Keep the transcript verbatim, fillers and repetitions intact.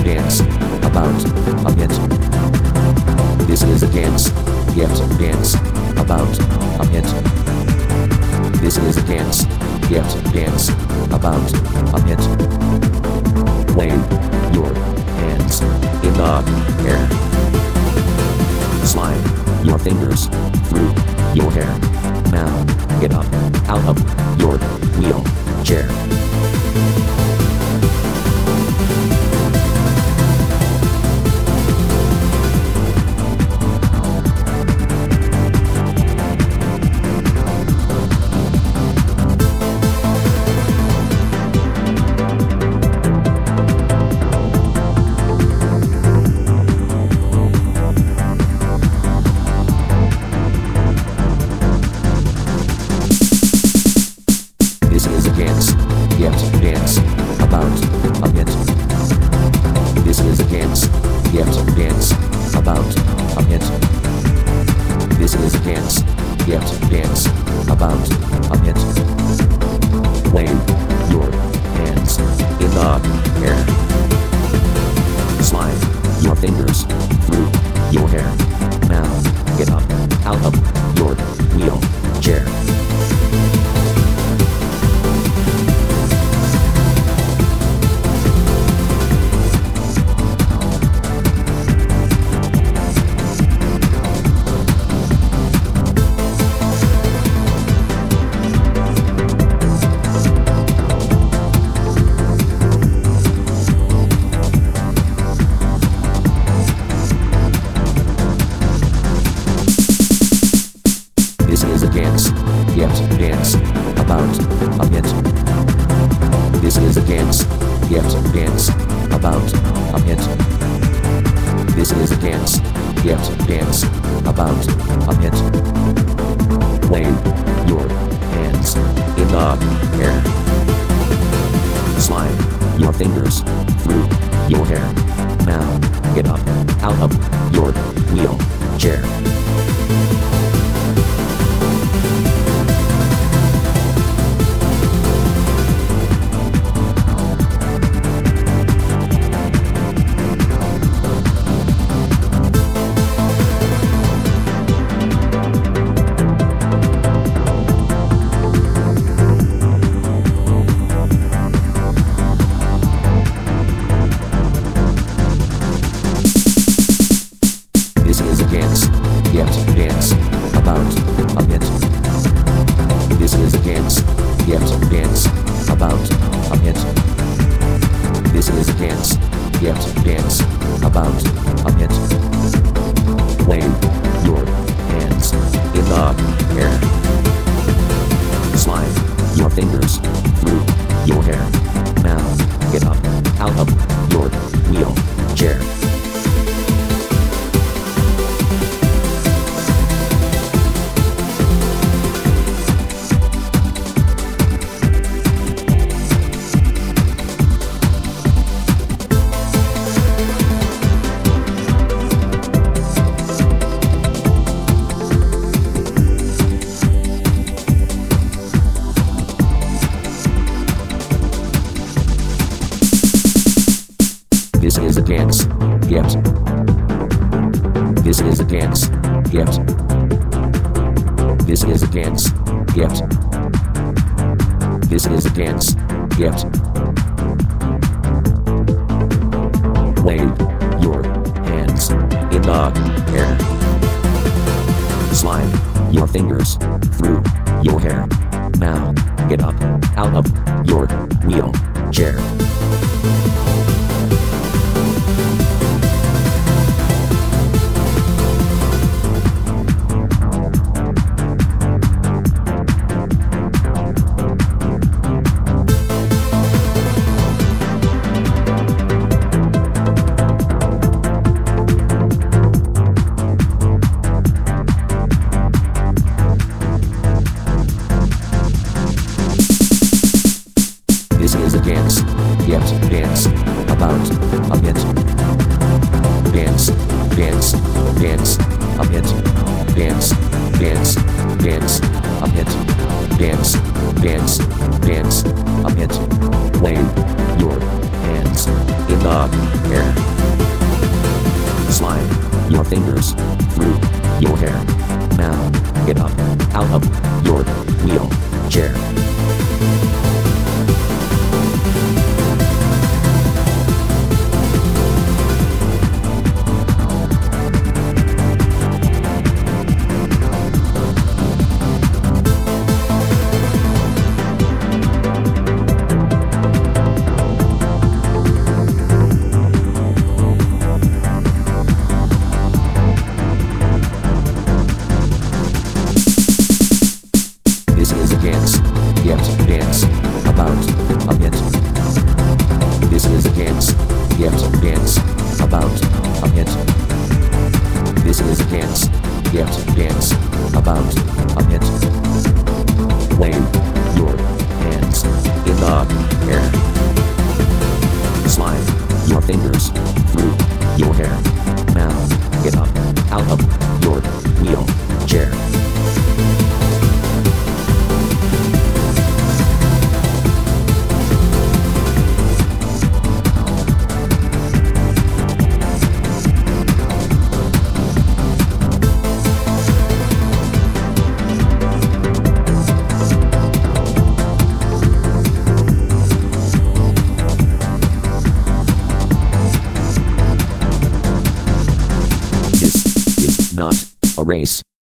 dance, about, a hit. This is a dance, get, dance, about, a hit. This is a dance, get, dance, about, a hit. Wave your hands in the air. Slide your fingers through your hair. Now, get up out of your wheelchair. This is a dance, get, dance, about, a hit. This is a dance, get, dance, about, a hit. This is a dance, get, dance, about, a hit. Wave your hands in the air. Slide your fingers through your hair. Now, get up out of your wheelchair. This is a dance, get, dance, about, a hit. This is a dance, get, dance, about, a hit. This is a dance, get, dance, about, a hit. Wave your hands in the air. Slide your fingers through your hair. Now, get up out of your wheelchair. This is a dance, get, dance, about, a hit. This is a dance, get, dance, about, a hit. This is a dance, get, dance, about, a hit. Wave your hands in the air. Slide your fingers through your hair. Now, get up out of your wheelchair. This is a dance, get. This is a dance, get. This is a dance, get. This is a dance, get. Wave your hands in the air. Slide your fingers through your hair. Now, get up out of your wheelchair. This is a dance, get, dance, about, a hit. Dance, dance, dance, a hit. Dance, dance, dance, a hit. Dance, dance, dance, a hit. Wave your hands in the air. Slide your fingers through your hair. Now get up out of your wheelchair. This is a dance, yet dance about a hit. This is a dance, yet dance about a hit. This is a dance, yet dance about a hit. Wave your hands in the air. Slide your fingers through your hair. Now get up out of your wheelchair. Not a race.